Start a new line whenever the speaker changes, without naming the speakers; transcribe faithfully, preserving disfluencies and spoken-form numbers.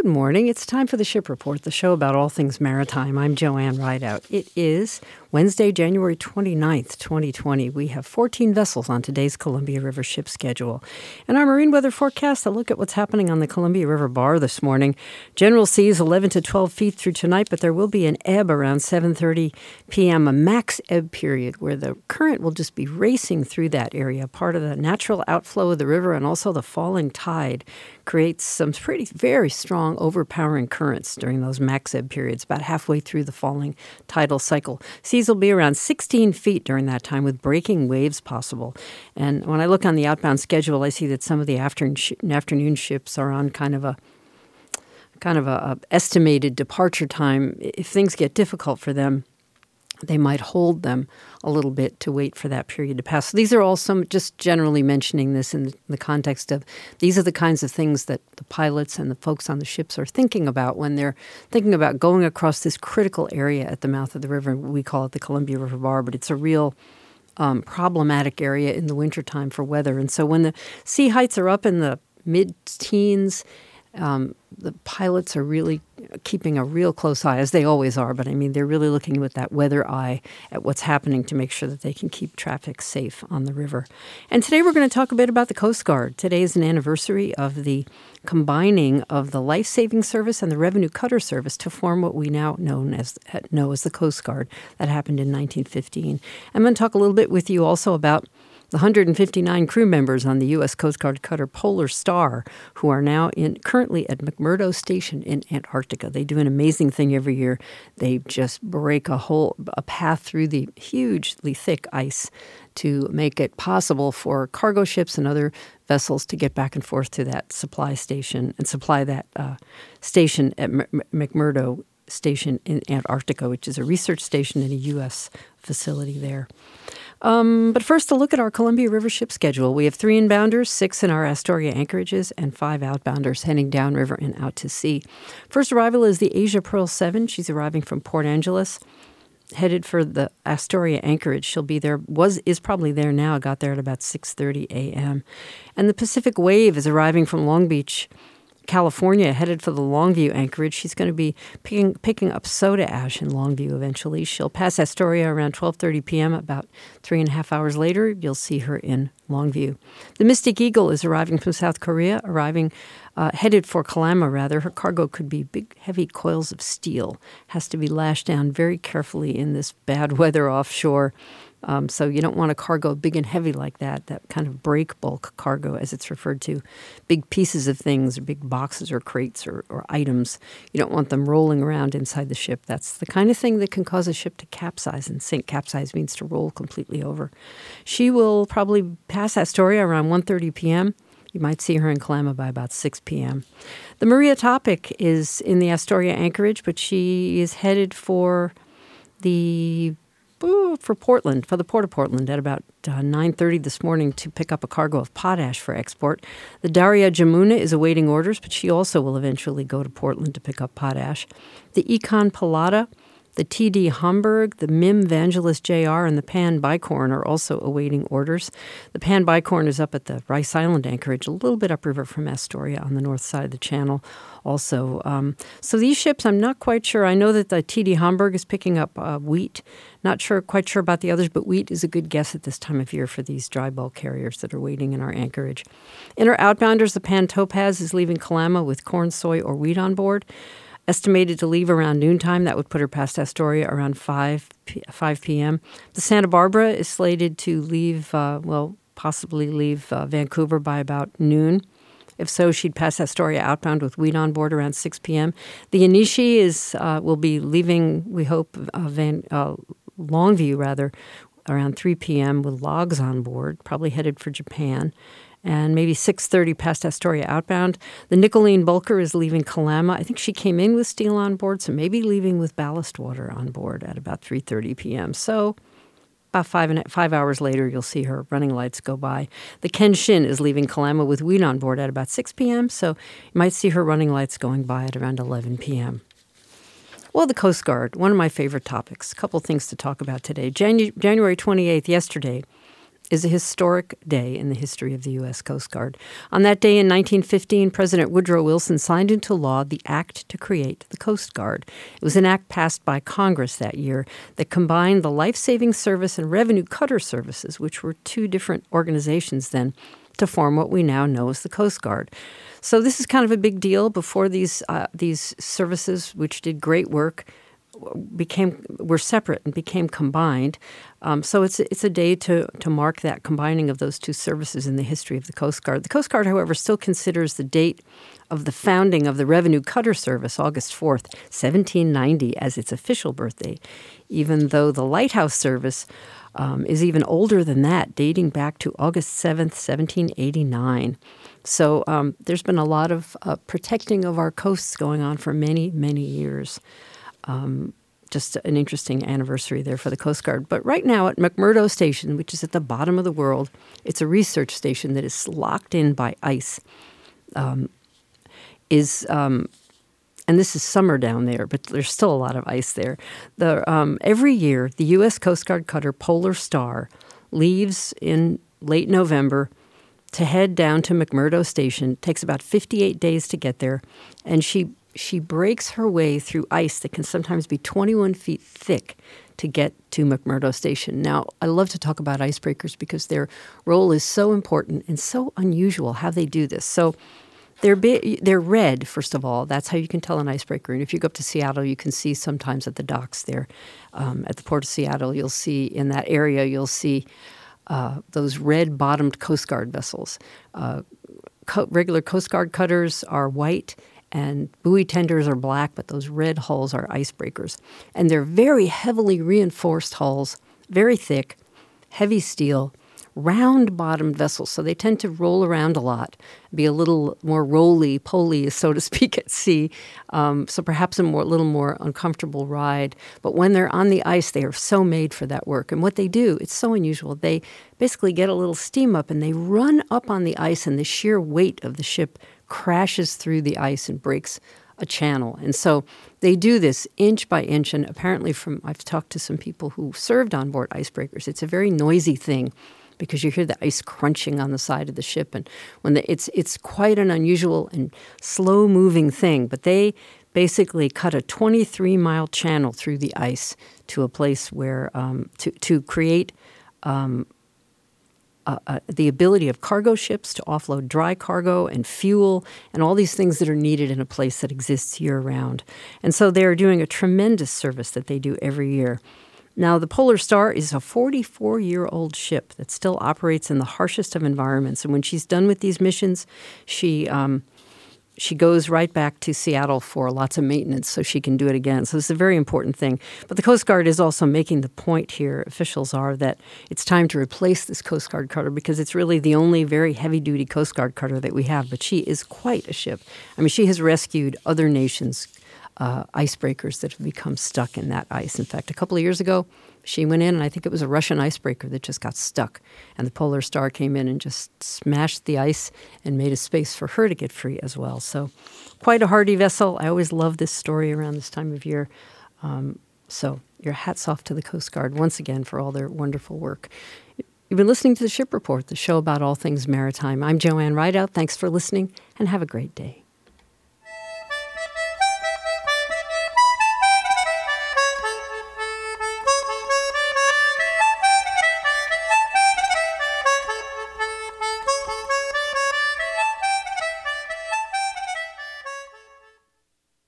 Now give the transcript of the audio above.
Good morning. It's time for the Ship Report, the show about all things maritime. I'm Joanne Rideout. It is Wednesday, January twenty-ninth, twenty twenty. We have fourteen vessels on today's Columbia River ship schedule. And our marine weather forecast, a look at what's happening on the Columbia River bar this morning. General seas eleven to twelve feet through tonight, but there will be an ebb around seven thirty p.m., a max ebb period where the current will just be racing through that area. Part of the natural outflow of the river and also the falling tide creates some pretty, very strong, overpowering currents during those max ebb periods, about halfway through the falling tidal cycle. Seas will be around sixteen feet during that time with breaking waves possible. And when I look on the outbound schedule, I see that some of the afternoon, sh- afternoon ships are on kind of a kind of a, a estimated departure time. If things get difficult for them, they might hold them a little bit to wait for that period to pass. So these are all some, just generally mentioning this in the context of, these are the kinds of things that the pilots and the folks on the ships are thinking about when they're thinking about going across this critical area at the mouth of the river. We call it the Columbia River Bar, but it's a real um, problematic area in the wintertime for weather. And so when the sea heights are up in the mid-teens, Um, the pilots are really keeping a real close eye, as they always are, but I mean, they're really looking with that weather eye at what's happening to make sure that they can keep traffic safe on the river. And today we're going to talk a bit about the Coast Guard. Today is an anniversary of the combining of the Life-Saving Service and the Revenue Cutter Service to form what we now known as, know as the Coast Guard. That happened in nineteen fifteen. I'm going to talk a little bit with you also about the one hundred fifty-nine crew members on the U S Coast Guard cutter Polar Star, who are now in currently at McMurdo Station in Antarctica. They do an amazing thing every year. They just break a whole a path through the hugely thick ice to make it possible for cargo ships and other vessels to get back and forth to that supply station and supply that uh, station at M- M- McMurdo Station in Antarctica, which is a research station in a U S facility there. Um, but first, a look at our Columbia River ship schedule. We have three inbounders, six in our Astoria anchorages, and five outbounders heading downriver and out to sea. First arrival is the Asia Pearl seven. She's arriving from Port Angeles, headed for the Astoria anchorage. She'll be there, was is probably there now, got there at about six thirty a.m. And the Pacific Wave is arriving from Long Beach, California, headed for the Longview anchorage. She's going to be picking, picking up soda ash in Longview eventually. She'll pass Astoria around twelve thirty p.m. About three and a half hours later, you'll see her in Longview. The Mystic Eagle is arriving from South Korea, arriving uh, headed for Kalama, rather. Her cargo could be big, heavy coils of steel. Has to be lashed down very carefully in this bad weather offshore. Um, so you don't want a cargo big and heavy like that, that kind of break bulk cargo, as it's referred to, big pieces of things, or big boxes or crates or, or items. You don't want them rolling around inside the ship. That's the kind of thing that can cause a ship to capsize and sink. Capsize means to roll completely over. She will probably pass Astoria around one thirty p.m. You might see her in Kalama by about six p.m. The Maria Topic is in the Astoria anchorage, but she is headed for the for Portland, for the Port of Portland at about uh, nine thirty this morning to pick up a cargo of potash for export. The Daria Jamuna is awaiting orders, but she also will eventually go to Portland to pick up potash. The Econ Palada, the T D Hamburg, the M I M Vangelis J R, and the Pan Bicorn are also awaiting orders. The Pan Bicorn is up at the Rice Island anchorage, a little bit upriver from Astoria on the north side of the channel also. Um, so these ships, I'm not quite sure. I know that the T D Hamburg is picking up uh, wheat. Not sure, quite sure about the others, but wheat is a good guess at this time of year for these dry bulk carriers that are waiting in our anchorage. In our outbounders, the Pan Topaz is leaving Kalama with corn, soy, or wheat on board. Estimated to leave around noontime. That would put her past Astoria around five p.m. The Santa Barbara is slated to leave, uh, well, possibly leave uh, Vancouver by about noon. If so, she'd pass Astoria outbound with wheat on board around six p.m. The Anishi is uh, will be leaving, we hope, uh, Van, uh, Longview, rather, around three p.m. with logs on board, probably headed for Japan. And maybe six thirty past Astoria outbound. The Nicolene Bulker is leaving Kalama. I think she came in with steel on board, so maybe leaving with ballast water on board at about three thirty p.m. So about five and five hours later, you'll see her running lights go by. The Kenshin is leaving Kalama with wheat on board at about six p.m., so you might see her running lights going by at around eleven p.m. Well, the Coast Guard, one of my favorite topics. A couple things to talk about today. Janu- January twenty-eighth, yesterday, is a historic day in the history of the U S. Coast Guard. On that day in nineteen fifteen, President Woodrow Wilson signed into law the act to create the Coast Guard. It was an act passed by Congress that year that combined the Life-Saving Service and Revenue Cutter Services, which were two different organizations then, to form what we now know as the Coast Guard. So this is kind of a big deal. Before these uh, these services, which did great work, became were separate and became combined. Um, so it's it's a day to to mark that combining of those two services in the history of the Coast Guard. The Coast Guard, however, still considers the date of the founding of the Revenue Cutter Service, August fourth, seventeen ninety, as its official birthday, even though the Lighthouse Service um, is even older than that, dating back to August seventh, seventeen eighty-nine. So um, there's been a lot of uh, protecting of our coasts going on for many, many years. Um, just an interesting anniversary there for the Coast Guard. But right now at McMurdo Station, which is at the bottom of the world, it's a research station that is locked in by ice. Um, is um, and this is summer down there, but there's still a lot of ice there. The um, every year, the U S. Coast Guard cutter Polar Star leaves in late November to head down to McMurdo Station. It takes about fifty-eight days to get there, and she She breaks her way through ice that can sometimes be twenty-one feet thick to get to McMurdo Station. Now, I love to talk about icebreakers because their role is so important and so unusual how they do this. So they're bi- they're red, first of all. That's how you can tell an icebreaker. And if you go up to Seattle, you can see sometimes at the docks there, um, at the Port of Seattle, you'll see in that area, you'll see uh, those red-bottomed Coast Guard vessels. Uh, co- regular Coast Guard cutters are white, and buoy tenders are black, but those red hulls are icebreakers. And they're very heavily reinforced hulls, very thick, heavy steel, round-bottomed vessels. So they tend to roll around a lot, be a little more roly-poly, so to speak, at sea. Um, so perhaps a more, little more uncomfortable ride. But when they're on the ice, they are so made for that work. And what they do, it's so unusual. They basically get a little steam up, and they run up on the ice, and the sheer weight of the ship crashes through the ice and breaks a channel. And so they do this inch by inch. And apparently from, I've talked to some people who served on board icebreakers. It's a very noisy thing because you hear the ice crunching on the side of the ship. And when the, it's, it's quite an unusual and slow moving thing. But they basically cut a twenty-three mile channel through the ice to a place where, um, to, to create, um, Uh, uh, the ability of cargo ships to offload dry cargo and fuel and all these things that are needed in a place that exists year-round. And so they're doing a tremendous service that they do every year. Now, the Polar Star is a forty-four-year-old ship that still operates in the harshest of environments. And when she's done with these missions, she um, she goes right back to Seattle for lots of maintenance so she can do it again. So it's a very important thing. But the Coast Guard is also making the point here, officials are, that it's time to replace this Coast Guard cutter because it's really the only very heavy-duty Coast Guard cutter that we have. But she is quite a ship. I mean, she has rescued other nations' uh, icebreakers that have become stuck in that ice. In fact, a couple of years ago, she went in, and I think it was a Russian icebreaker that just got stuck. And the Polar Star came in and just smashed the ice and made a space for her to get free as well. So quite a hardy vessel. I always love this story around this time of year. Um, so your hats off to the Coast Guard once again for all their wonderful work. You've been listening to The Ship Report, the show about all things maritime. I'm Joanne Rideout. Thanks for listening, and have a great day.